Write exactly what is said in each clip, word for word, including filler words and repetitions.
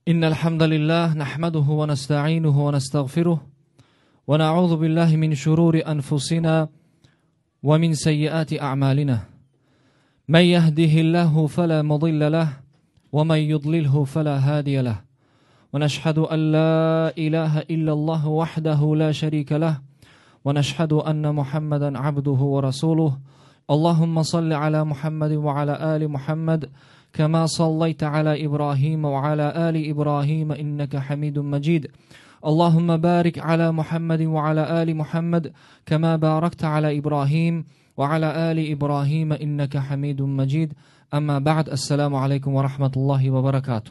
إن الحمد لله نحمده ونستعينه ونستغفره ونعوذ بالله من شرور أنفسنا ومن سيئات أعمالنا من يهده الله فلا مضل له ومن يضلله فلا هادي له ونشهد أن لا إله إلا الله وحده لا شريك له ونشهد أن محمدا عبده ورسوله اللهم صل على محمد وعلى آل محمد كما صليت على إبراهيم وعلى آل إبراهيم إنك حميد مجيد اللهم بارك على محمد وعلى آل محمد كما باركت على إبراهيم وعلى آل إبراهيم إنك حميد مجيد أما بعد السلام عليكم ورحمة الله وبركاته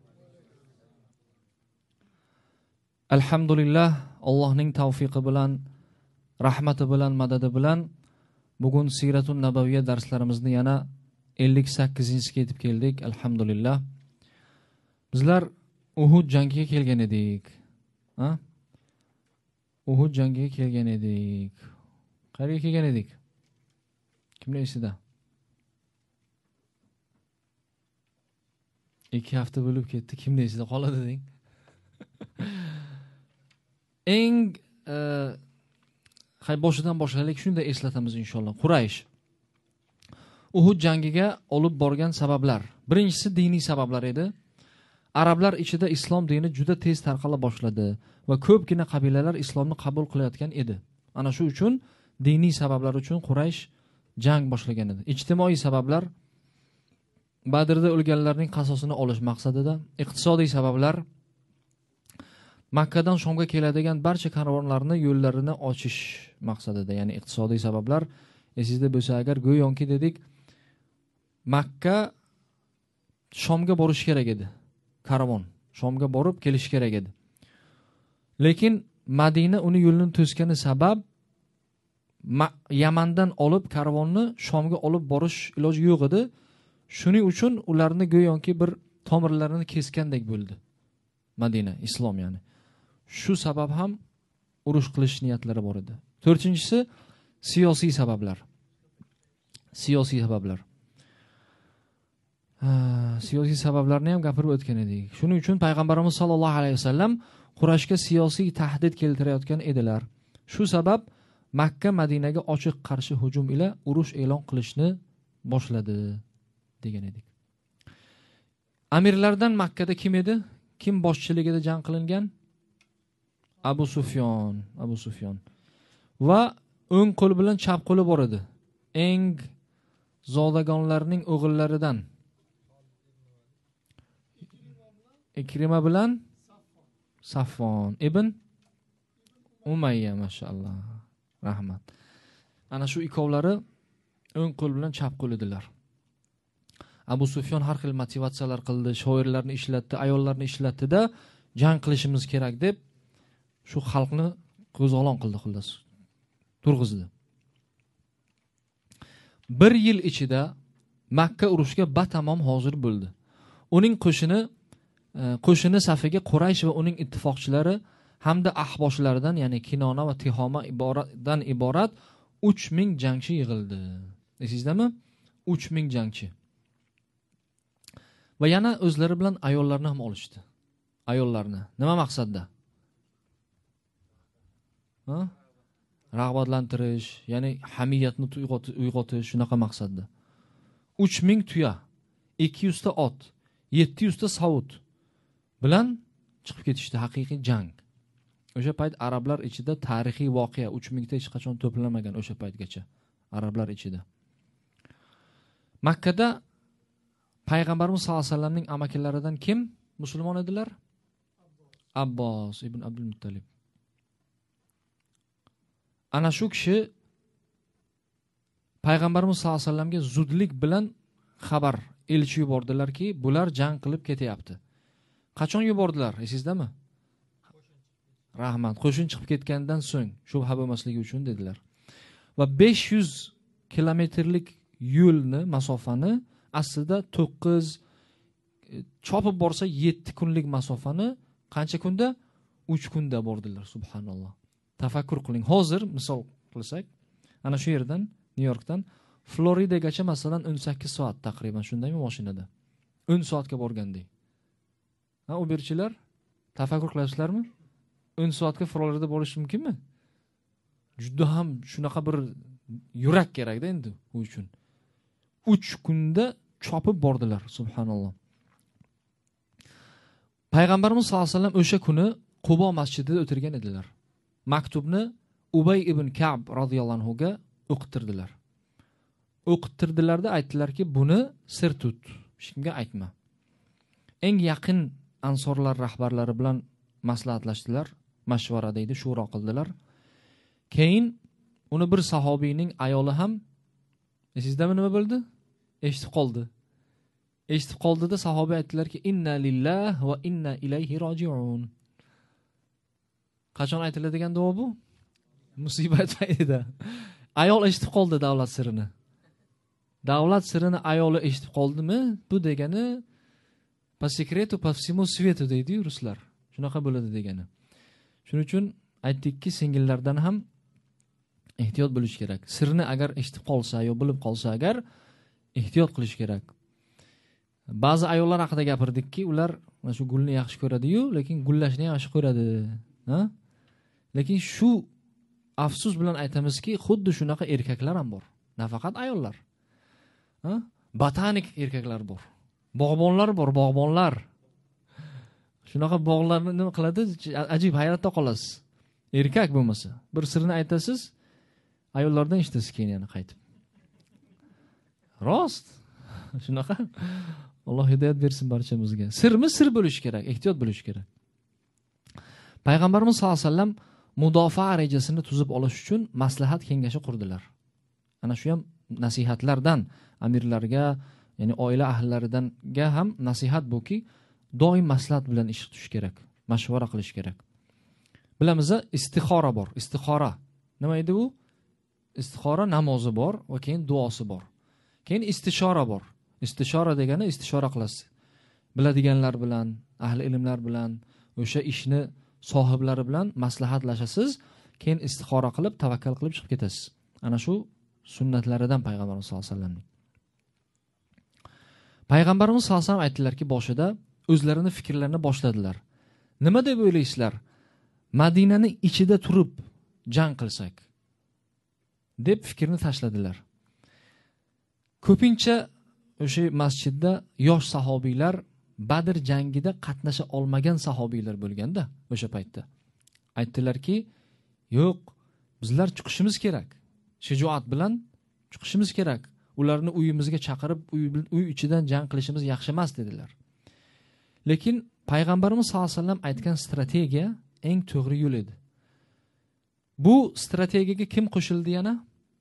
الحمد لله الله نين توفيق بلان رحمة بلان مدد بلان bugun Siratun Nabaviyya darslarimizni yana ellik sakkizinchisiga yetib keldik. Alhamdulillah. Bizlar Uhud jangiga kelgan edik. Ha? Uhud jangiga kelgan edik. Qayerga kelgan edik? Kimlar esida? ikki hafta bo'lib ketdi. Kimlar esida qoladi deng? Eng Hay boshidan boshlaylik, shunda eslatamiz inshaalloh. Quraysh Uhud jangiga olib borgan sabablar. Birinchisi diniy sabablar edi. Arablar ichida islom dini juda tez tarqala boshladi va ko'pgina qabilalar islomni qabul qilayotgan edi. Ana shu uchun diniy sabablar uchun Quraysh jang boshlagan edi. Ijtimoiy sabablar Badrda o'lganlarning qasosini olish maqsadida, iqtisodiy sabablar Makkadan Shomga keladigan barcha karvonlarni yo'llarini ochish maqsadida, ya'ni iqtisodiy sabablar. Esingizda bo'lsa agar, go'yoki dedik, Makka Shomga borish kerak edi. Karvon Shomga borib kelish kerak edi. Lekin Madina uni yo'lini to'sgani sabab Yamandan olib karvonni Shomga olib borish iloji yo'q edi. Shuning uchun ularni go'yoki bir tomirlarini kesgandek bo'ldi. Madina, islom ya'ni. Shu sabab ham urush qilish niyatlari bor edi. To'rtinchisi siyosiy sabablar. Siyosiy sabablar. Siyosiy sabablarni ham gapirib o'tgan edik. Shuning uchun payg'ambarimiz sollallohu alayhi vasallam Qurayshga siyosiy tahdid keltirayotgan edilar. Shu sabab Makka Madinaga ochiq qarshi hujum ila urush e'lon qilishni boshladi degan edik. Amirlardan Makkada kim edi? Kim boshchiligida jang qilingan? Abu Sufyon, Abu Sufyon. Va o'ng qo'l bilan chap qo'li bor edi. Eng zodagonlarning o'g'illaridan Ikrima bilan Safvon ibn Umayya, mashallah. Rahmat. Ana shu ikkovlari o'ng qo'l bilan chap qo'l edilar. Abu Sufyon har xil motivatsiyalar qildi, shoirlarni ishlatdi, ayollarni ishlatdi-da, jang qilishimiz kerak deb shu xalqni qo'zg'olon qildi, xullas. Turg'izdi. Bir yil ichida Makka urushga batamom hozir bo'ldi. Uning qo'shini qo'shini safiga Quraysh va uning ittifoqchilari hamda ahboshlaridan, ya'ni Kinona va Tihoma iboratdan iborat uch ming jangchi yig'ildi. Esizdami? uch ming jangchi. Va yana o'zlari bilan ayollarni ham olishdi. Ayollarni. Nima maqsadda? Ha? Rag'batlantirish, ya'ni hamiyatni uyg'otish, shunaqa maqsadda. uch ming tuya, ikki yuz ta ot, yetti yuz ta savut bilan chiqib ketishdi, haqiqiy jang. O'sha payt arablar ichida tarixiy voqea uch ming ta hech qachon to'planmagan o'sha paytgacha arablar ichida. Makkada Payg'ambarimiz sollallohu alayhi vasallamning amakilaridan kim musulmon edilar? Abbos ibn Abdul Muttalib. Ana shu kishi Payg'ambarimiz sollallohu alayhi vasallamga zudlik bilan xabar elchi yubordilarki, bular jang qilib ketyapti. Qachon yubordilar? Esizdami? Rahmat. Qo'shin chiqib ketgandan so'ng, shubha bo'lmasligi uchun dedilar. Va besh yuz kilometrlik yo'lni, masofani aslida to'qqiz, chopib borsa yetti kunlik masofani qancha kunda? uch kunda bordilar, subhanalloh. Tafakkur qiling. Hozir misol qilsak, ana shu yerdan, New Yorkdan Floridagacha masalan o'n sakkiz soat taqriban, shundaymi mashinada? o'n soatga borgandek. Ha, Uberchilar tafakkur qilasizlarmi? o'n soatga Florida bo'lishi mumkinmi? Juda ham shunaqa bir yurak kerakda endi u uchun. uch kunda chopib bordilar, subhanalloh. Payg'ambarimiz sollallohu alayhi vasallam o'sha kuni Qubo masjidida o'tirgan edilar. Maktubni Ubay ibn Ka'b radhiyallohu anhu ga o'qitirdilar. O'qitirdilarda aytdilarki, buni sir tut, hech kimga aytma. Eng yaqin ansorlar rahbarlari bilan maslahatlashdilar, mashvara deydi, shuro qildilar. Keyin uni bir sahobiyning ayoli ham esizdami nima bo'ldi? Eshitib qoldi. Eshitib qoldida sahobiy aytdilarki, inna lillahi va inna ilayhi roji'un. Qachon aytiladigan duo bu? Musibat paytida. Ayol eshitib qoldi davlat sirini. Davlat sirini ayoli eshitib qoldimi? Bu degani po sekretu po всему sвету deydi ruslar. Shunaqa bo'ladi degani. Shuning uchun aytdikki, singillardan ham ehtiyot bo'lish kerak. Sirni agar eshitib qolsa yo bilib qolsa agar ehtiyot qilish kerak. Ba'zi ayollar haqida gapirdikki, ular mana shu gulni yaxshi ko'radi-yu, lekin gullashni yaxshi ko'radi, ha? Lekin shu afsus bilan aytamizki, xuddi shunaqa erkaklar ham bor. Nafaqat ayollar. Ha? Botanik erkaklar bor. Bog'bonlar bor, bog'bonlar. Shunaqa bog'larni nima qiladi? Ajib hayratda qolasiz. Erkak bo'lmasa, bir sirni aytasiz, ayollardan eshitasiz keyin yana qaytib. Rost. Shunaqa. Alloh hidoyat bersin barchamizga. Sirmi sir bo'lish kerak, ehtiyot bo'lish kerak. Payg'ambarimiz sollallohu alayhi vasallam mudofaa rejasini tuzib olish uchun maslahat kengashi qurdilar. Ana shu ham nasihatlardan amirlarga, ya'ni oila ahllariga ham nasihat buki, doim maslahat bilan ish tutish kerak, mashvara qilish kerak. Bilamiz, istixora bor. Istixora nima edi bu? Istixora namozi bor va keyin duosi bor. Keyin istishora bor. Istishora degani istishora qilasiz. Biladiganlar bilan, ahli ilmlar bilan, o'sha ishni sohiblari bilan maslahatlashasiz, keyin istixora qilib, tavakkal qilib chiqib ketasiz. Ana shu sunnatlaridan Payg'ambarimiz sollallohu alayhi vasallamning. Payg'ambarimiz sollallohu alayhi vasallam aytdilarki, boshida o'zlarini fikrlarini boshladilar. Nima deb o'ylaysizlar? Madinani ichida turib jang qilsak deb fikrni tashladilar. Ko'pincha o'sha masjidda yosh sahobiylar, Badr jangida qatnasha olmagan sahobiylar bo'lganda o'sha paytda aytdilarki, yo'q, bizlar chiqishimiz kerak. Shijoat bilan chiqishimiz kerak. Ularni uyimizga chaqirib, uy, uy ichidan jang qilishimiz yaxshi emas dedilar. Lekin Payg'ambarimiz sollallohu alayhi vasallam aytgan strategiya eng to'g'ri yo'l edi. Bu strategiyaga kim qo'shildi yana?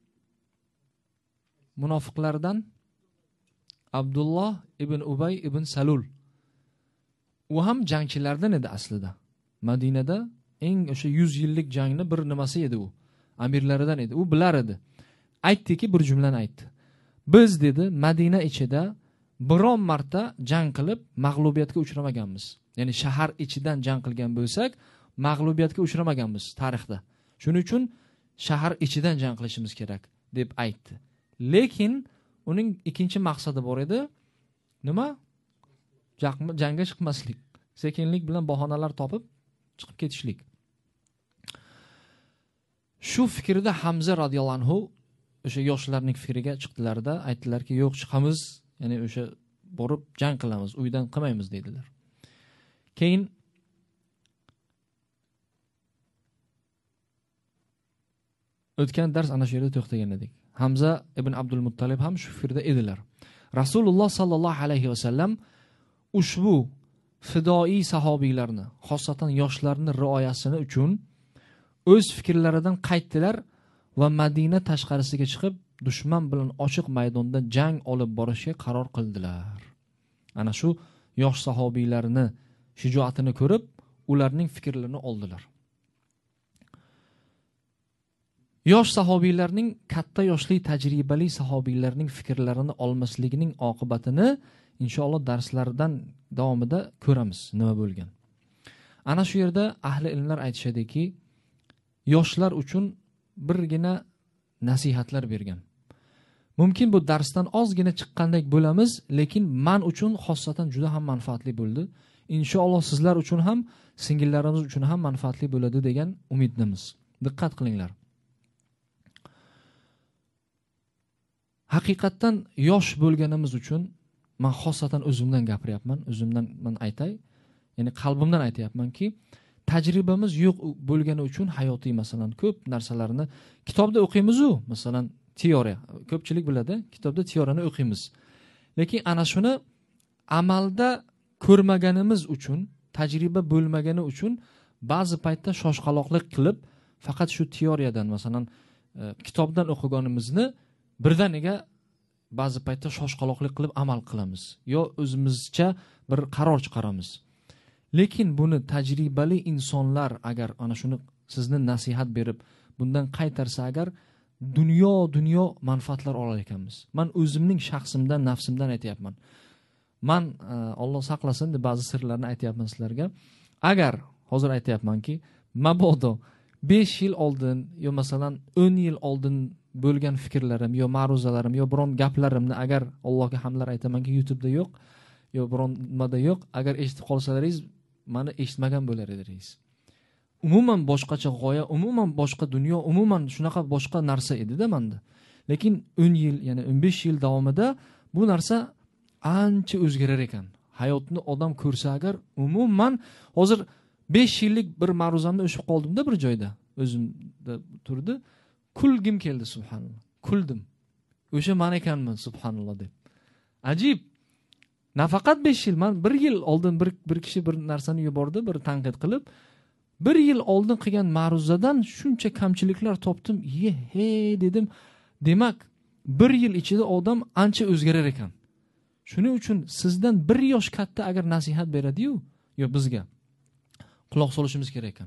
Munofiqlardan Abdulloh ibn Ubay ibn Salul. U ham jangchilardan edi aslida. Madinada eng o'sha yuz yillik jangni bir nimasi edi u. Amirlaridan edi. U bilar edi. Aytdiki, bir jumlani aytdi. Biz dedi, Madina ichida biron marta jang qilib mag'lubiyatga uchramaganmiz. Ya'ni shahar ichidan jang qilgan bo'lsak, mag'lubiyatga uchramaganmiz tarixda. Shuning uchun shahar ichidan jang qilishimiz kerak deb aytdi. Lekin uning ikkinchi maqsadi bor edi. Nima? Jangga chiqmaslik. Sekinlik bilan bahonalar topib chiqib ketishlik. Shu fikrda Hamza radhiyallohu anhu o'sha yoshlarning fikriga chiqdilarda aytdilarki, yo'q, chiqamiz, ya'ni o'sha borib jang qilamiz, uydan qilmaymiz dedilar. Keyin o'tgan dars ana shu yerda to'xtagan edik. Hamza ibn Abdul Muttalib ham shu fikrda edilar. Rasululloh sallallohu alayhi vasallam ushbu fidoi sahobiylarni, xosatan yoshlarni rioyasini uchun o'z fikrlaridan qaytdilar va Madina tashqarisiga chiqib, dushman bilan ochiq maydonda jang olib borishga qaror qildilar. Ana shu yosh sahobiylarni shijoatini ko'rib, ularning fikrlarini oldilar. Yosh sahobiylarning, katta yoshli tajribali sahobiylarning fikrlarini olmasligining oqibatini inshaalloh darslardan davomida ko'ramiz, nima bo'lgan. Ana shu yerda ahli ilmlar aytishadiki, yoshlar uchun birgina nasihatlar bergan. Mumkin bu darsdan ozgina chiqqandek bo'lamiz, lekin men uchun xosatan juda ham manfaatli bo'ldi. Inshaalloh sizlar uchun ham, singillarimiz uchun ham manfaatli bo'ladi degan umiddamiz. Diqqat qilinglar. Haqiqatdan yosh bo'lganimiz uchun men xosatan o'zimdan gapiryapman, o'zimdan men aytay, ya'ni qalbimdan aytayapmanki, tajribamiz yo'q bo'lgani uchun hayotiy masalan ko'p narsalarni kitobda o'qiymiz-ku, masalan teoriya. Ko'pchilik biladi, kitobda teoriyani o'qiymiz. Lekin ana shuni amalda ko'rmaganimiz uchun, tajriba bo'lmagani uchun ba'zi paytda shoshqaloqlik qilib, faqat shu teoriyadan, masalan, e, kitobdan o'qiganimizni birdaniga ba'zi paytda shoshqaloqlik qilib amal qilamiz. Yo o'zimizcha bir qaror chiqaramiz. Lekin buni tajribali insonlar agar ana shuni sizni nasihat berib, bundan qaytarsa agar dunyo dunyo manfaatlar olar ekanmiz. Men o'zimning shaxsimdan, nafsimdan aytayapman. Men Alloh saqlasin deb ba'zi sirlarni aytayapman sizlarga. Agar hozir aytayapmanki, mabodo besh yil oldin yo masalan o'n yil oldin bo'lgan fikrlarim yo ma'ruzalarim yo biron gaplarimni agar Allohga hamdlar aytamanki YouTube'da yo'q yo biron nimada yo'q, agar eshitib qolsalaringiz meni eshitmagan bo'lar edingiz. Umuman boshqacha g'oya, umuman boshqa dunyo, umuman shunaqa boshqa narsa edi-da menda. Lekin o'n yil, ya'ni o'n besh yil davomida bu narsa ancha o'zgarar ekan. Hayotni odam ko'rsa agar umuman hozir besh yillik bir ma'ruzamni o'shib qoldim-da bir joyda. O'zimda turdi. Kulgim keldi subhanalloh. Kuldim. O'sha men ekanman subhanalloh deb. Ajib. Nafaqat besh yil, men bir yil oldin bir bir kishi bir narsani yubordi, bir tanqid qilib, bir yil oldin qilgan ma'ruzadan shuncha kamchiliklar topdim. Ye, he dedim. Demak, bir yil ichida odam ancha o'zgarar ekan. Shuning uchun sizdan bir yosh katta agar nasihat beradi-yu, yo bizga quloq solishimiz kerak ekan.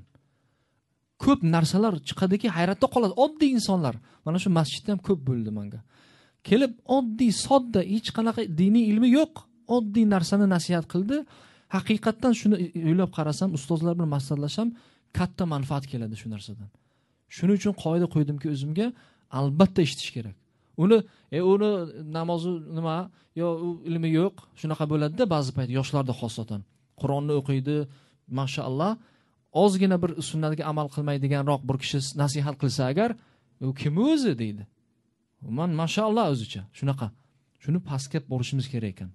Ko'p narsalar chiqadiki, hayratda qoladi oddiy insonlar. Mana shu masjidda ham ko'p bo'ldi menga. Kelib oddiy, sodda, hech qanaqa diniy ilmi yo'q, oddiy narsani nasihat qildi. Haqiqatdan shuni o'ylab qarasam, ustozlar bilan maslahatlasham, katta manfaat keladi shu narsadan. Shuning uchun qoida qo'ydimki o'zimga, albatta eshitish kerak. Uni, e uni namozi nima, yo u ilmi yo'q, shunaqa bo'ladi-da ba'zi payt yoshlarda xosatan. Qur'onni o'qiydi, mashallah, ozgina bir sunnatga amal qilmaydiganroq bir kishi nasihat qilsa agar, u kim o'zi deydi. Men mashallah o'zicha, shunaqa. Shuni pastga borishimiz kerak ekan.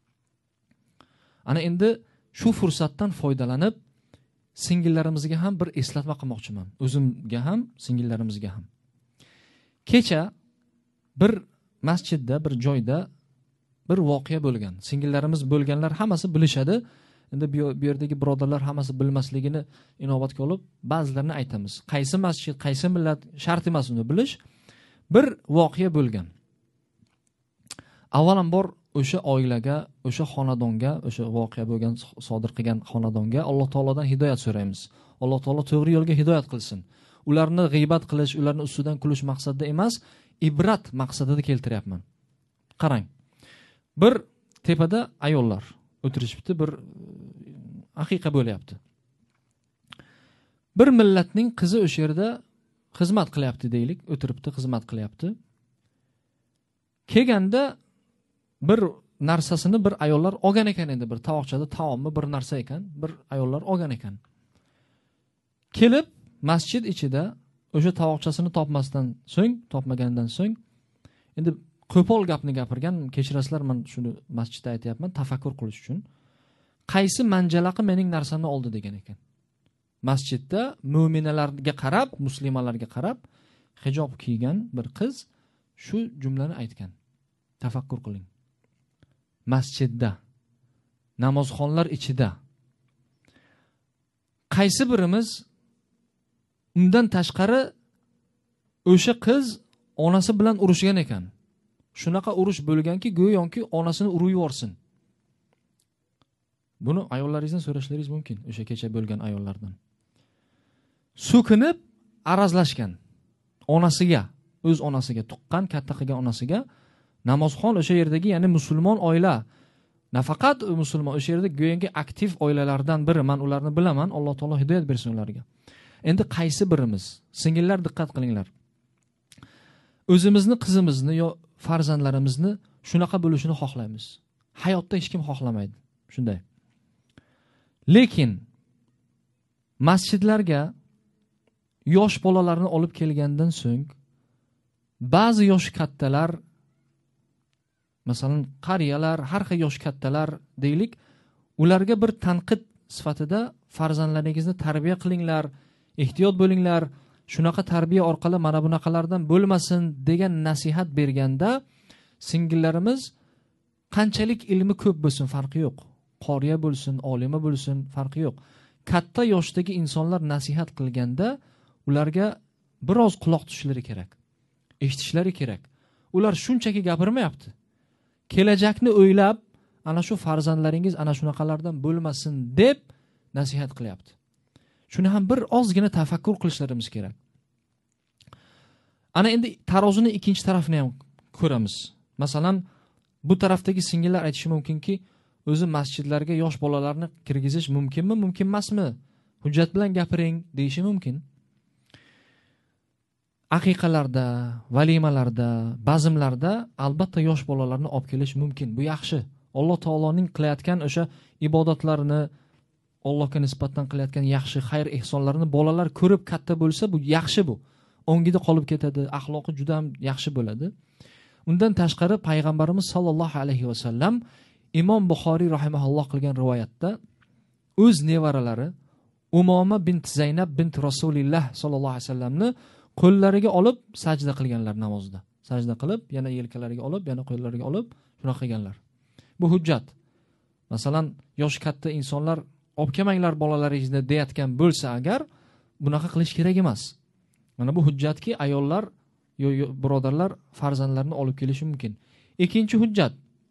Ana endi shu fursatdan foydalanib singillarimizga ham bir eslatma qilmoqchiman. O'zimga ham, singillarimizga ham. Kecha bir masjidda, bir joyda bir voqea bo'lgan. Singillarimiz bo'lganlar hammasi bilishadi. Endi bu yerdagi birodarlar hammasi bilmasligini inobatga olib, ba'zilarini aytamiz. Qaysi masjid, qaysi millat shart emas uni bilish. Bir voqea bo'lgan. Avvalambor o'sha oilaga, o'sha xonadonga, o'sha voqea bo'lgan, sodir qilgan xonadonga Alloh taolodan hidoyat so'raymiz. Alloh taolo to'g'ri yo'lga hidoyat qilsin. Ularni g'iybat qilish, ularni ustidan kulish maqsadida emas, ibrat maqsadida keltiryapman. Qarang. Bir tepada ayollar o'tirishibdi, bir haqiqa bo'lyapti. Bir millatning qizi o'sha yerda xizmat qilyapti deylik, o'tiribdi, xizmat qilyapti. Kelganda bir narsasini bir ayollar olgan ekan, endi bir tovoqchada taommi bir narsa ekan, bir ayollar olgan ekan. Kelib masjid ichida o'sha tovoqchasini topmasdan so'ng, topmagandan so'ng, endi qo'pol gapni gapirgan, kechirasizlar, men shuni masjidda aytayapman, tafakkur qilish uchun. Qaysi manjalaqi mening narsamni oldi degan ekan. Masjidda mu'minalarga qarab, muslimalarga qarab, hijob kiygan bir qiz shu jumlani aytgan. Tafakkur qiling. Masjidda, namozxonlar ichida qaysi birimiz undan tashqari o'sha qiz onasi bilan urushgan ekan. Shunaqa urush bo'lganki, go'yoki onasini urib yuborsin. Buni ayollaringizdan so'rashlaringiz mumkin, o'sha kecha bo'lgan ayollardan. So'kinib arazlashgan onasiga, o'z onasiga, tuqqan, katta qilgan onasiga, namozxon o'sha yerdagi, ya'ni musulmon oila, nafaqat musulmon, o'sha yerda go'yoki aktiv oilalardan biri, men ularni bilaman, Alloh taolo hidoyat bersin ularga. Endi qaysi birimiz, singillar diqqat qilinglar. O'zimizni, qizimizni yo farzandlarimizni shunaqa bo'lishini xohlaymiz. Hayotda hech kim xohlamaydi. Shunday. Lekin masjidlarga yosh bolalarni olib kelgandan so'ng ba'zi yoshi kattalar, masalan qariyalar, har xil yoshi kattalar deylik, ularga bir tanqid sifatida farzandlaringizni tarbiya qilinglar, ehtiyot bo'linglar, shunaqa tarbiya orqali mana bunaqalardan bo'lmasin degan nasihat berganda, singillarimiz qanchalik ilmi ko'p bo'lsin farqi yo'q. Qoriya bo'lsin, olima bo'lsin, farqi yo'q. Katta yoshdagi insonlar nasihat qilganda ularga biroz quloq tutishlari kerak. Eshitishlari kerak. Ular shunchaki gapirmayapti. Kelajakni o'ylab, ana shu farzandlaringiz ana shunaqalardan bo'lmasin deb nasihat qilyapti. Shuni ham bir ozgina tafakkur qilishlaringiz kerak. Ana endi tarozini ikkinchi tarafini ham ko'ramiz. Masalan, bu tarafdagi singillar aytishi mumkinki, o'zi masjidlarga yosh bolalarni kirgizish mumkinmi, mumkin emasmi? Hujjat bilan gapiring deyishi mumkin. Aqiqalarda, valimalarda, bazmlarda albatta yosh bolalarni olib kelish mumkin. Bu yaxshi. Alloh taoloning qilayotgan o'sha ibodatlarini, Allohga nisbatan qilayotgan yaxshi xayr ehsonlarini bolalar ko'rib katta bo'lsa, bu yaxshi bu. Ongida qolib ketadi, axloqi juda ham yaxshi bo'ladi. Undan tashqari payg'ambarimiz sollallohu alayhi vasallam Imom Buxoriy rahimahulloh qilgan rivoyatda o'z nevaralari Umoma bint Zaynab bint Rasulillah sollallohu alayhi vasallamni qo'llariga olib sajda qilganlar namozda. Sajda qilib, yana yelkalariga olib, yana qo'llariga olib, shunaqa qilganlar. Bu hujjat. Masalan, yosh katta insonlar olib kelmanglar bolalaringizni deyotgan bo'lsa agar, bunaqa qilish kerak emas. Mana bu hujjatki ayollar, yo, yo birodarlar farzandlarini olib kelishi mumkin. Ikkinchi hujjat.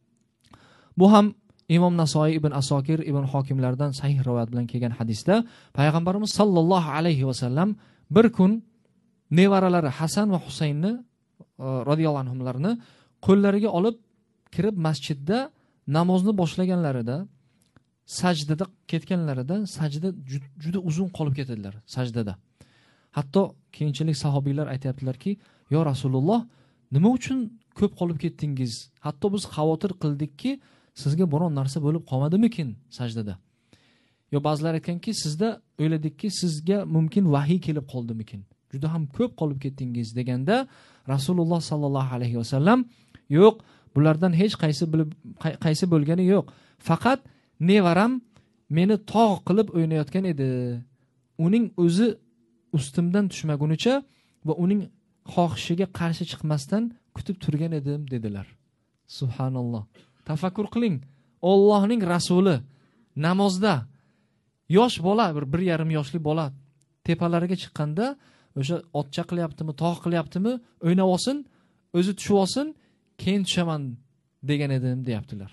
Bu ham Imom Nasoiy ibn Asokir ibn Hokimlardan sahih rivoyat bilan kelgan hadisda payg'ambarimiz sollallohu alayhi vasallam bir kun nevaralari Hasan va Husaynni radhiyallohu anhumlarni qo'llariga olib kirib masjidda namozni boshlaganlarida, sajdada ketganlarida, sajda juda uzun qolib ketadilar sajdada. Hatto keyinchalik sahobiylar aytayaptilarki, "Yo Rasululloh, nima uchun ko'p qolib ketdingiz? Hatto biz xavotir qildikki, sizga biron narsa bo'lib qolmadimikin sajdada." Yo ba'zilar aytganki, sizda o'yladikki, sizga mumkin vahiy kelib qoldimikin? Juda ham ko'p qolib ketdingiz deganda Rasululloh sallallohu alayhi vasallam, "Yo'q, bulardan hech qaysi bilib qaysi bo'lgani yo'q. Faqat nevaram meni tog' qilib o'ynayotgan edi. Uning o'zi ustimdan tushmagunicha va uning xohishiga qarshi chiqmasdan kutib turgan edim" dedilar. Subhanalloh. Tafakkur qiling. Allohning rasuli namozda yosh bola, bir bir yarim yoshli bola tepalariga chiqqanda o'sha otcha qilyaptimi, tog' qilyaptimi, o'ynab olsin, o'zi tushib olsin, keyin tushaman degan edim deyaptilar.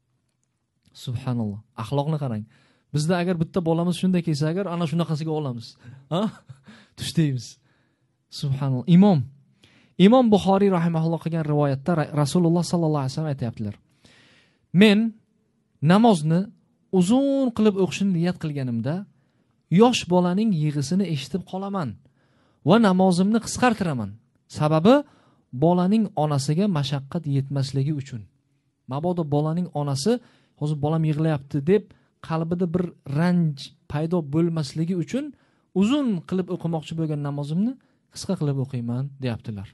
Subhanalloh. Axloqni qarang. Bizda agar bitta bolamiz shunday kelsa agar ana shunaqasiga olamiz. Ha? Tush deymiz. Subhanalloh. Imom Imom Buxoriy rahimahulloh qilgan rivoyatda Rasululloh sallallohu alayhi vasallam aytayaptilar. Men namozni uzun qilib o'qishni niyat qilganimda yosh bolaning yig'isini eshitib qolaman va namozimni qisqartiraman. Sababi bolaning onasiga mashaqqat yetmasligi uchun. Mabodo bolaning onasi hozir bolam yig'layapti deb qalbida bir ranj paydo bo'lmasligi uchun uzun qilib o'qimoqchi bo'lgan namozimni qisqa qilib o'qiyman deyaptilar.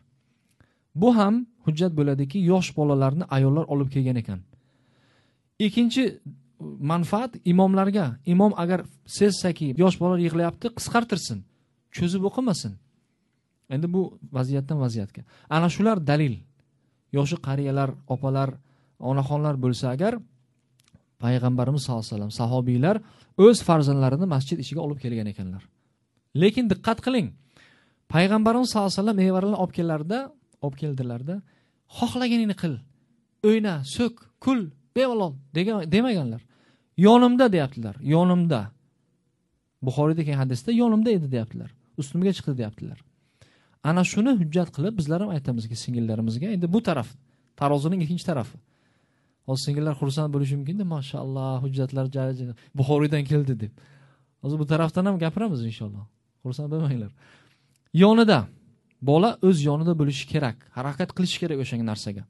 Bu ham hujjat bo'ladiki, yosh bolalarni ayollar olib kelgan ekan. Ikkinchi manfaat imomlarga. Imom agar sezsaki yosh bolalar yig'layapti, qisqartirsin, cho'zib o'qimasin. Endi bu vaziyatdan vaziyatga. Ana shular dalil. Yoshi qariyalar, opalar, onaxonlar bo'lsa agar payg'ambarimiz sollallohu alayhi vasallam, sahobiylar o'z farzandlarini masjid ichiga olib kelgan ekanlar. Lekin diqqat qiling. Payg'ambarimiz sollallohu alayhi vasallam nevaralarni olib kellarda, olib keldilarda, xohlaganingni qil, o'yna, so'k, kul, bemalol degan demaganlar. Yonimda deyaptilar, yonimda. Buxoriyda kelgan hadisda yonimda edi deyaptilar. Ustimga chiqdi deyaptilar. Ana shuni hujjat qilib bizlar ham aytamizki singillarimizga, endi bu taraf, tarozining ikkinchi tarafi. Hozir singillar xursand bo'lishi mumkin-da, mashallah, hujjatlar Buxoriydan keldi deb. Hozir bu tarafdan ham gapiramiz inshaalloh. Xursand bo'lmanglar. Yonida bola o'z yonida bo'lishi kerak, harakat qilishi kerak o'sha narsaga.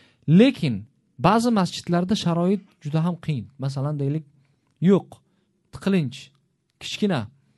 Lekin ba'zi masjidlarda sharoit juda ham qiyin. Masalan, deylik, yo'q. tiqilinch, kichkina.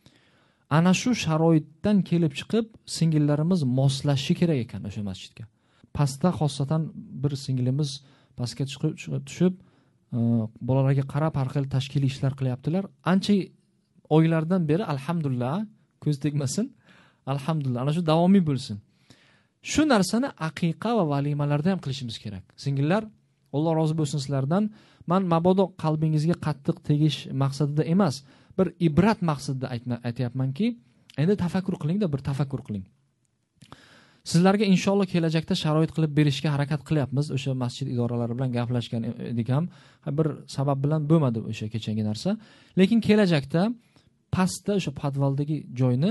Ana shu sharoitdan kelib chiqib, singillarimiz moslashishi kerak ekan o'sha masjidga. Pastda xosatan bir singilimiz pastga tushib, bolalarga qarab har xil tashkiliy ishlar qilyaptilar. Ancha oylardan beri alhamdulillah, ko'z tegmasin. Alhamdulillah, ana shu davomiy bo'lsin. Shu narsani aqiqa va valimalarda ham qilishimiz kerak. Singillar, Alloh rozi bo'lsin sizlardan. Men mabodo qalbingizga qattiq tegish maqsadida emas, bir ibrat maqsadida aytayapmanki, endi tafakkur qilingda, bir tafakkur qiling. Sizlarga inshaalloh kelajakda sharoit qilib berishga harakat qilyapmiz. O'sha masjid idoralari bilan gaplashgan edik ham, bir sabab bilan bo'lmadi o'sha kechangi narsa. Lekin kelajakda pastda o'sha podvaldagi joyni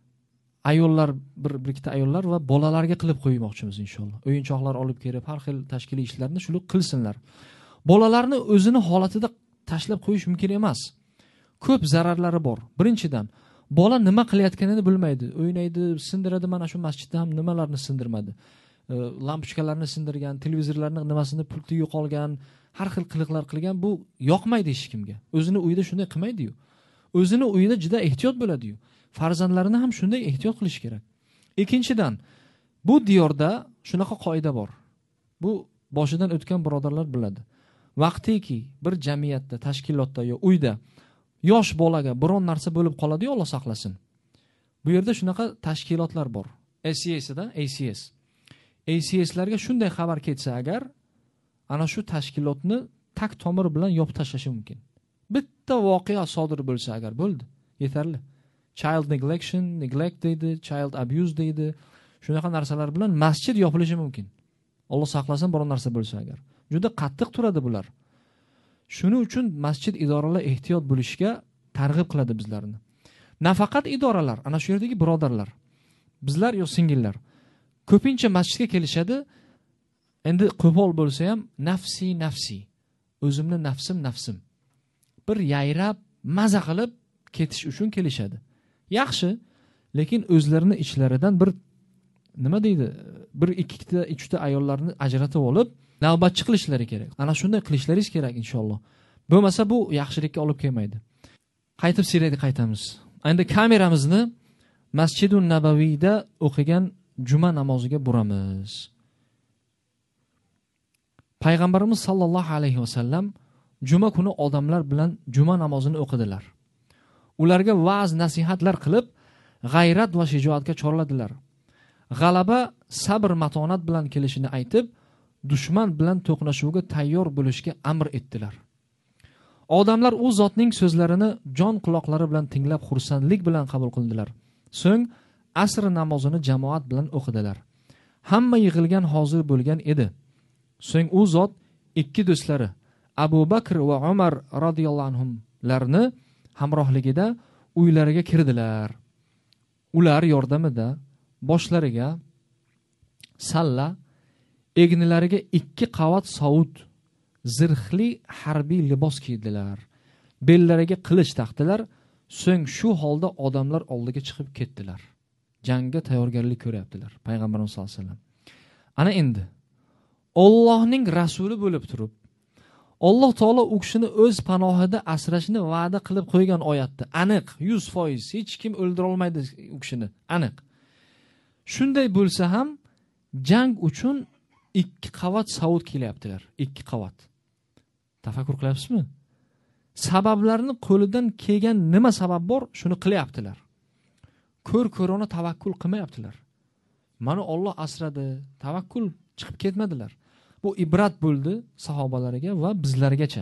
ayollar, bir bir ikkita ayollar va bolalarga qilib qo'ymoqchimiz inshaalloh. O'yinchoqlar olib kelib, har xil tashkiliy ishlarni shuni qilsinlar. Bolalarni o'zini holatida tashlab qo'yish mumkin emas. Ko'p zararlari bor. Birinchidan, bola nima qilayotganini bilmaydi. O'ynaydi, sindiradi. Mana shu masjidda ham nimalarni sindirmadi. Lampochkalarni sindirgan, televizorlarning nimasini pulti yo'qolgan, har xil qiliqlar qilgan. Bu yoqmaydi hech kimga. O'zini uyida shunday qilmaydi-yu. O'zini uyida juda ehtiyot bo'ladi-yu. Farzandlarini ham shunday ehtiyot qilish kerak. Ikkinchidan, bu diyorda shunaqa qoida bor. Bu boshidan o'tgan birodarlar biladi. Vaqtiki bir jamiyatda, tashkilotda yo uyda yosh bolaga biron narsa bo'lib qoladi-yu, Alloh saqlasin. Bu yerda shunaqa tashkilotlar bor. A C S'dan A C S. A C S'larga shunday xabar ketsa agar, ana shu tashkilotni tak tomir bilan yopib tashlashi mumkin. Bitta voqea sodir bo'lsa agar bo'ldi, yetarli. Child neglection, neglect deydi, child abuse deydi. Shunaqa narsalar bilan masjid yopilishi mumkin. Alloh saqlasin, biron narsa bo'lsa agar. Juda qattiq turadi bular. Shuning uchun masjid idoralar ehtiyot bo'lishga targ'ib qiladi bizlarni. Nafaqat idoralar, ana shu yerdagi birodarlar, bizlar yo singillar ko'pincha masjidga kelishadi. Endi qo'pol bo'lsa ham nafsi nafsi, o'zimni nafsim nafsim. Bir yayrab, maza qilib ketish uchun kelishadi. Yaxshi, lekin o'zlarini ichlaridan bir nima deydi? Bir ikkita, uchta ayollarni ajratib olib, navbatchi qilishlari kerak. Ana shunday qilishlaringiz kerak inshaalloh. Bo'lmasa bu yaxshilikka olib kelmaydi. Qaytib sirayga qaytamiz. Endi kameramizni Masjidun Nabaviyda o'qigan juma namoziga buramiz. Payg'ambarimiz sallallohu alayhi vasallam juma kuni odamlar bilan juma namozini o'qidilar. Ularga va'z nasihatlar qilib, g'ayrat va shijoatga chorladilar. G'alaba sabr matonat bilan kelishini aytib, dushman bilan to'qnashuvga tayyor bo'lishga amr etdilar. Odamlar u zotning so'zlarini jon quloqlari bilan tinglab xursandlik bilan qabul qildilar. So'ng asr namozini jamoat bilan o'qidilar. Hamma yig'ilgan hozir bo'lgan edi. So'ng u zot ikki do'stlari Abu Bakr va Umar radhiyallohu anhumlarni hamrohligida uylariga kirdilar. Ular yordamida boshlariga salla, egnilariga ikki qavat sovut, zirhli harbiy libos kiydilar. Bellariga qilich taqdilar. So'ng shu holda odamlar oldiga chiqib ketdilar. Jangga tayyorgarlik ko'ryaptilar Payg'ambarimiz sollallohu alayhi vasallam. Ana endi Allohning rasuli bo'lib turib, Alloh taolo u kishini o'z panohida asrashni va'da qilib qo'ygan oyatda aniq yuz foiz hech kim o'ldira olmaydi u kishini, aniq. Shunday bo'lsa ham jang uchun ikki qavat savut kelyaptilar, ikki qavat. Tafakkur qilyapsizmi? Sabablarni qo'lidan kelgan nima sabab bor, shuni qilyaptilar. Ko'r-ko'rona tavakkul qilmayaptilar. Mana Alloh asradi, tavakkul chiqib ketmadilar. Bu ibrat bo'ldi sahobalariga va bizlargacha.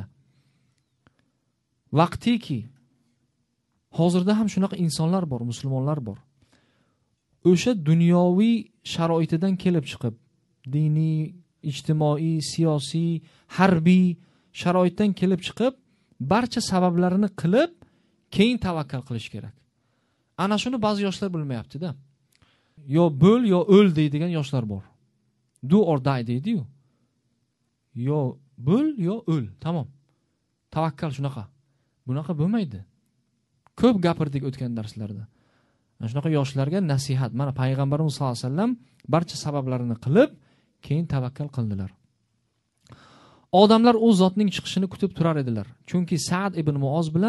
Vaqtiki hozirda ham shunaqa insonlar bor, musulmonlar bor. O'sha dunyoviy sharoitidan kelib chiqib, diniy, ijtimoiy, siyosiy, harbiy sharoitdan kelib chiqib, barcha sabablarini qilib, keyin tavakkal qilish kerak. Ana shuni ba'zi yoshlar bilmayapti-da. Yo bo'l, yo o'l deydigan yoshlar bor. Do or die deydi-yu. Yo bo'l, yo o'l. Tamom. Tavakkal shunaqa. Bunaqa bo'lmaydi. Ko'p gapirdik o'tgan darslarda. Mana shunaqa yoshlarga nasihat. Mana Payg'ambarimiz sollallohu alayhi vasallam barcha sabablarini qilib, keyin tavakkal qildilar. Odamlar u zotning chiqishini kutib turar edilar. Chunki Sa'd ibn Muoz bilan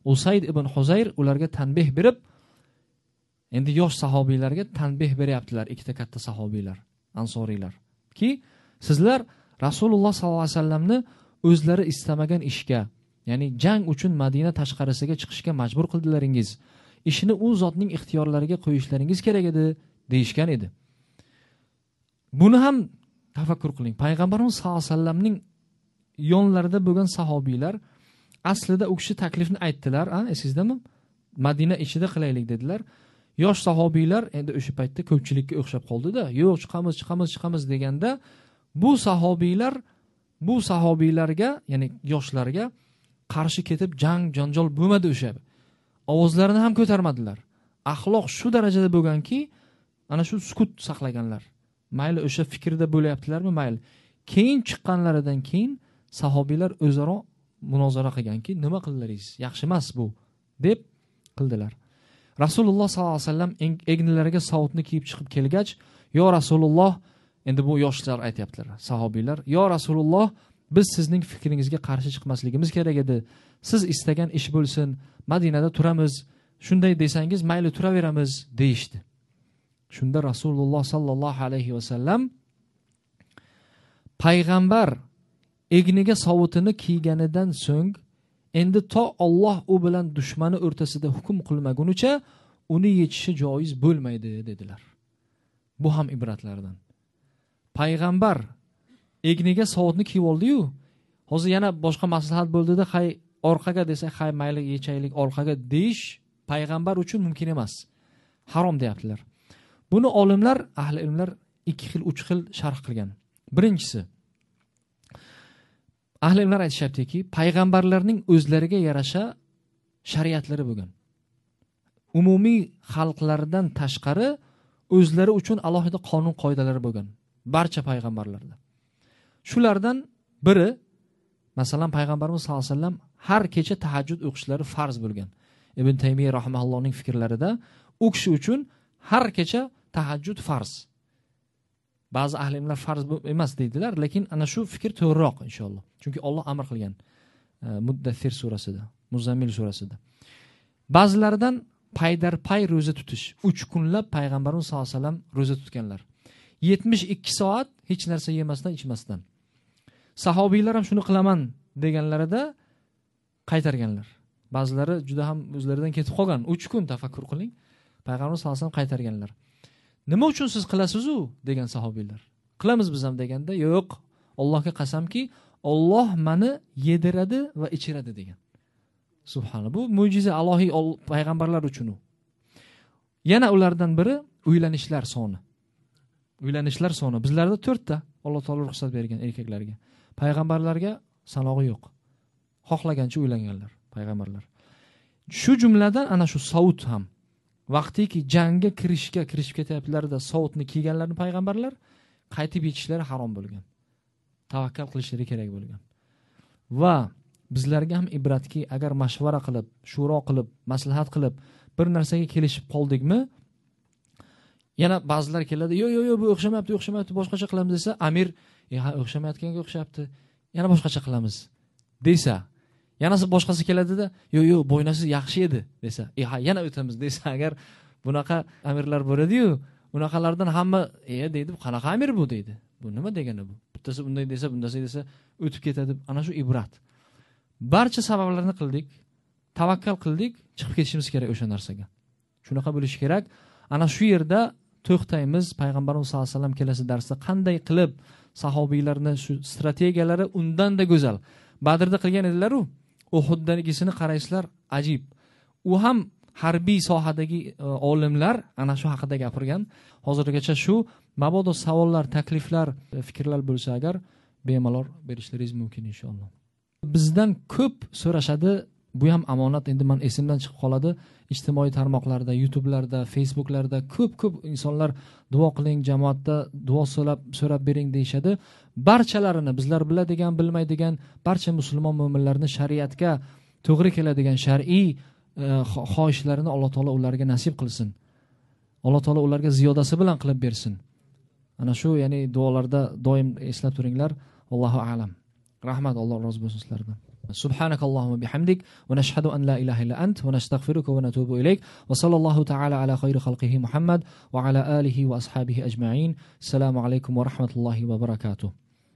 Usayd ibn Huzayr ularga tanbeh berib, endi yosh sahobiylarga tanbeh beryaptilar, ikkita katta sahobiylar, ansoriylar. Ki sizlar Rasululloh sallallohu alayhi vasallamni o'zlari istamagan ishga, ya'ni jang uchun Madina tashqarisiga chiqishga majbur qildilaringiz. Ishini u zotning ixtiyorlariga qo'yishlaringiz kerak edi, deyishgan edi. Buni ham tafakkur qiling. Payg'ambarimiz sallallohu alayhi vasallamning yonlarida bo'lgan sahobiylar aslida u kishi taklifni aytdilar, a, esizdami? Madina ichida qilaylik dedilar. Yosh sahobiylar endi o'sha paytda ko'pchilikka o'xshab qoldi-da, yo'q, chiqamiz, chiqamiz, chiqamiz deganda bu sahobiylar bu sahobiylarga, ya'ni yoshlarga qarshi ketib jang, janjal bo'lmadi o'sha. Ovozlarini ham ko'tarmadilar. Axloq shu darajada bo'lganki, ana shu sukut saqlaganlar. Mayli o'sha fikrda bo'layaptilarmi, mayli. Keyin chiqqanlaridan keyin sahobiylar o'zaro munozara qilganki, nima qildilaringiz? Yaxshi emas bu, deb qildilar. Rasululloh sallallohu alayhi vasallam egnilariga savutni kiyib chiqib kelgach, "Yo Rasululloh", endi bu yoshlar aytayaptilar, sahobiylar, "Yo Rasululloh, biz sizning fikringizga qarshi chiqmasligimiz kerak edi. Siz istagan ish bo'lsin, Madinada turamiz. Shunday desangiz, mayli turaveramiz", deyishdi. Shunda Rasululloh sallallohu alayhi vasallam payg'ambar egniga savutini kiyganidan so'ng, endi to Alloh u bilan dushmani o'rtasida hukm qilmagunicha uni yechishi joiz bo'lmaydi dedilar. Bu ham ibratlardan. Payg'ambar egniga savutni kiyib oldi-yu, hozir yana boshqa maslahat bo'ldida, hay orqaga desa, hay mayli yechaylik orqaga deyish payg'ambar uchun mumkin emas. Harom deyaptilar. Buni olimlar, ahli ilmlar ikki xil, uch xil sharh qilgan. Birinchisi, ahli ilmlar aytishyaptiki, payg'ambarlarning o'zlariga yarasha shariatlari bo'lgan. Umumiy xalqlardan tashqari o'zlari uchun alohida qonun qoidalari bo'lgan. Barcha payg'ambarlarda. Shulardan biri, masalan, payg'ambarimiz sollallohu alayhi vasallam har kecha tahajjud o'qishlari farz bo'lgan. Ibn Taymiyya rahimahullohning fikrlarida u kishi uchun har kecha tahajjud farz. Ba'zi ahli ilmlar farz emas deydilar, lekin ana shu fikr to'g'riroq inshaalloh. Chunki Alloh amr qilgan Muddathir surasida, Muzammil surasida. Ba'zilaridan paydarpay roza tutish, uch kunlab payg'ambarimiz sollallohu alayhi vasallam roza tutganlar. yetmish ikki soat hech narsa yemasdan, ichmasdan. Sahobiylar ham shuni qilaman deganlarida qaytarganlar. Ba'zilari juda ham o'zlaridan ketib qolgan. uch kun tafakkur qiling. Payg'ambar sollallohu alayhi vasallam qaytarganlar. Nima uchun siz qilasiz-u degan sahobiylar. Qilamiz biz ham deganda, yo'q, Allohga qasamki, Alloh meni yediradi va ichiradi degan. Subhanalloh. Bu mo'jiza Allohiy payg'ambarlar uchun u. Yana ulardan biri uylanishlar soni. Uylanishlar soni bizlarda to'rtta Alloh taolo ruxsat bergan erkaklarga. Payg'ambarlarga sanog'i yo'q. Xohlagancha uylanganlar payg'ambarlar. Shu jumladan ana shu savut ham vaqtiki jangga kirishga kirishib ketyaptilarda savutni kiyganlarni payg'ambarlar qaytib yetishlari harom bo'lgan. Tavakkal qilishlari kerak bo'lgan. Va bizlarga ham ibratki, agar mashvara qilib, shuro qilib, maslahat qilib bir narsaga kelishib qoldikmi, yana ba'zilar keladi, "Yo'q, yo'q, yo'q, bu o'xshamayapti, o'xshamayapti, boshqacha qilamiz" desa, amir, "E, ha, o'xshamayotganga o'xshabdi, yana boshqacha qilamiz" desa, yana boshqasi keladida, "Yo'q, yo'q, bo'ynasi yaxshi edi" desa, "E, ha, yana o'tamiz" desa, agar bunaqa amirlar bo'ladi-yu, unaqalardan hamma, "E, deydi, qanaqa amir bu" deydi. Bu nima degani bu? Bittasi bunday desa, bundasi desa, o'tib ketadi. Ana shu ibrat. Barcha sabablarni qildik, tavakkal qildik, chiqib ketishimiz kerak o'sha narsaga. Shunaqa bo'lishi kerak. Ana shu yerda to'xtaymiz. Payg'ambarimiz sollallohu alayhi vasallam kelasi darsda qanday qilib sahobiylarni shu strategiyalari undan-da go'zal. Badrda qilgan edilar-u. Uhuddagisini qaraysizlar, ajib. U ham harbiy sohadagi olimlar ana shu haqida gapirgan. Hozirgacha shu mabodo savollar, takliflar, fikrlar bo'lsa agar bemalol berishlaringiz mumkin inshaalloh. Bizdan ko'p so'rashadi. Bu ham amonat, endi men esimdan chiqib qoladi. Ijtimoiy tarmoqlarda, YouTube'larda, Facebook'larda ko'p-ko'p insonlar duo qiling, jamoatda duo so'rab, so'rab bering deyshadi. Barchalarini bizlar biladigan, bilmaydigan barcha musulmon mu'minlarni shariatga to'g'ri keladigan shar'iy xohishlarini Alloh taolo ularga nasib qilsin. Alloh taolo ularga ziyodasi bilan qilib bersin. Ana shu, ya'ni duolarda doim eslab turinglar. Allohu a'lam. Rahmat, Alloh rozi bo'lsin sizlardan. Subhanakallohumma bihamdik va nashhadu an la ilaha illa ant va nastaghfiruka va natubu ilayk va sallallohu ta'ala ala khayri khalqihi Muhammad va ala alihi va ashabihi ajma'in. Assalomu alaykum va rahmatullohi va barakatuh.